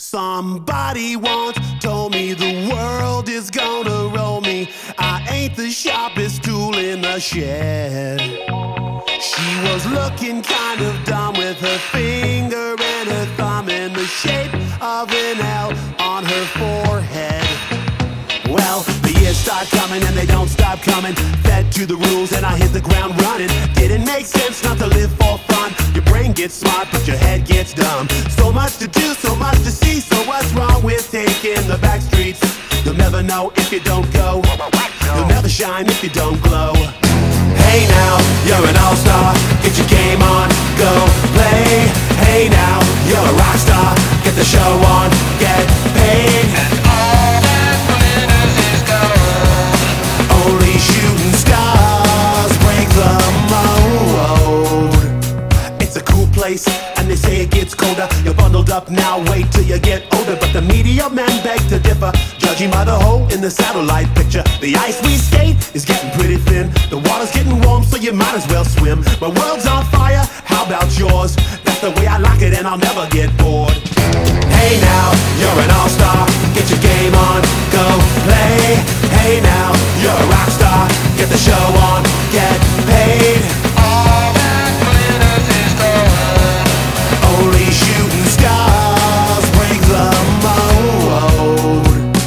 Somebody once told me the world is gonna roll me. I ain't the sharpest tool in the shed. She was looking kind of dumb with her finger and her thumb in the shape of an L on her forehead. Well, the years start coming and they don't stop coming. Fed to the rules and I hit the ground running. Didn't make sense not to live for fun. Your brain gets smart but your head gets dumb. So much to do, so much to see. So what's wrong with taking the back streets? You'll never know if you don't go. You'll never shine if you don't glow. Hey now, you're an all-star. Get your game on, go play. Hey now, you're a rock star. Get the show on, get paid. And all that glitters is gold. Only shooting stars break the mold. It's a cool place, and they say it gets colder. You're bundled up now, wait till you get older. But the media men beg to differ, judging by the hole in the satellite picture. The ice we skate is getting pretty thin. The water's getting warm, so you might as well swim. My world's on fire, how about yours? That's the way I like it and I'll never get bored. Hey now, you're an all-star. Get your game on, go play. Hey now, you're a rock star. Get the show on, get paid. All that glitters is gold. Only shooting stars break the mold.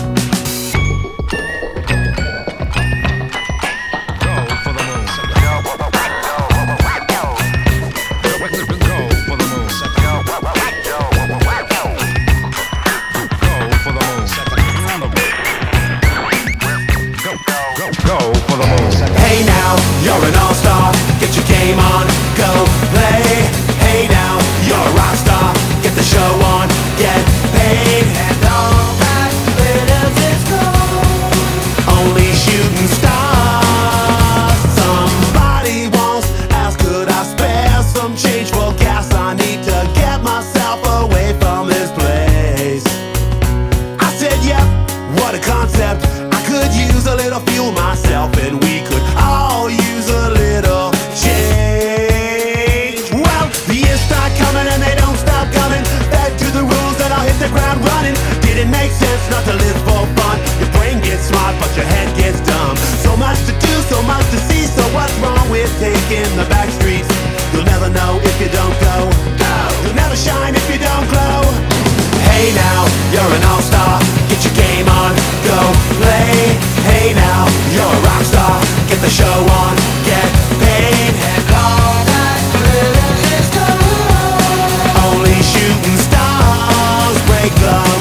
Hey now, you're an all-star. Get your game on, go play. Hey now, you're a rock star. Get the show on, get paid. And all that glitters is gold. Only shooting stars. Somebody once asked, could I spare some change for gas? I need to get myself away from this place. I said, yep, what a concept. I could use a little fuel myself, and we could all use a little change. Well, the years start coming and they don't stop coming. Fed to the rules and I'll hit the ground running. Didn't make sense not to live for fun. Your brain gets smart but your head gets dumb. So much to do, so much to see. So what's wrong with taking the back streets? You'll never know if you don't go. You'll never shine if you don't glow. Hey now, you're an all-star. Get your game on, go play. Hey now, you're a rock star. Get the show on, get paid. And all that glitters is gold. Only shooting stars break the